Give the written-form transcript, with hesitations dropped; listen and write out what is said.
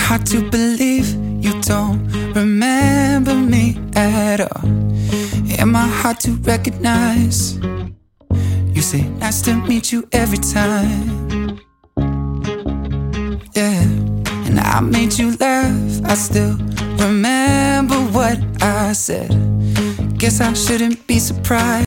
hard to believe you don't remember me at all. Am I hard to recognize? You say nice to meet you every time. Yeah, and I made you laugh. I still remember what I said. Guess I shouldn't be surprised.